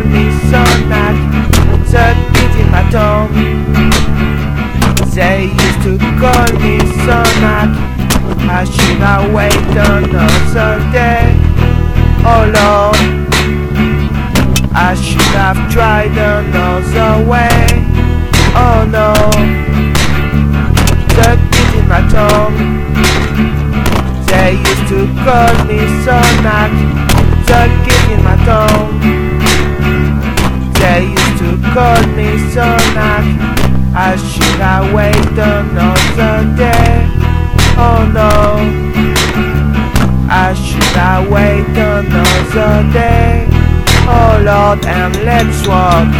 me Sonak, the kid in my town. They used to call me Sonak. I should have waited another day. Oh Lord, I should have tried another way. Oh no, the kid in my town. They used to call me Sonak, the kid in my town. They used to call me Sonak. I should have waited another day. Oh no, I should have waited another day. Oh Lord, and let's walk.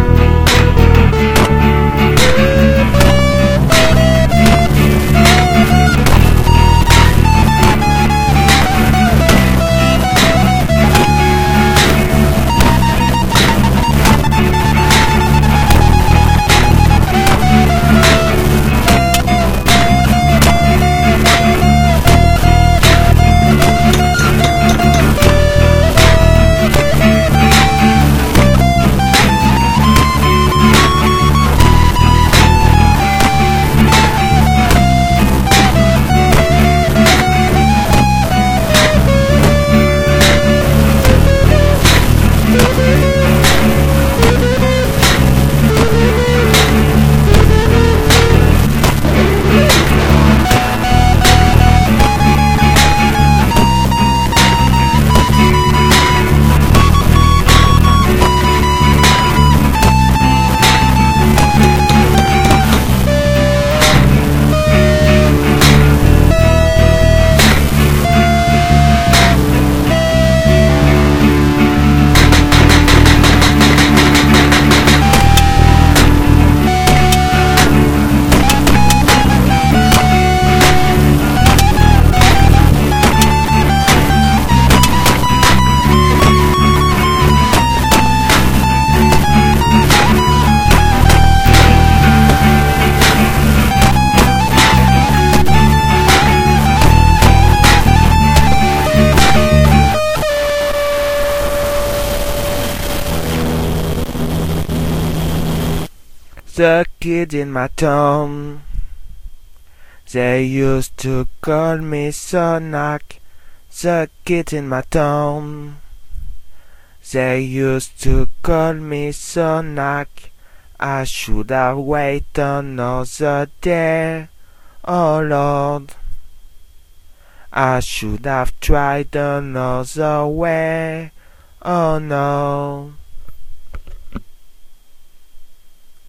The kid in my town. They used to call me Sonak, the kid in my town. They used to call me Sonak. I should have waited another day. Oh Lord, I should have tried another way. Oh no.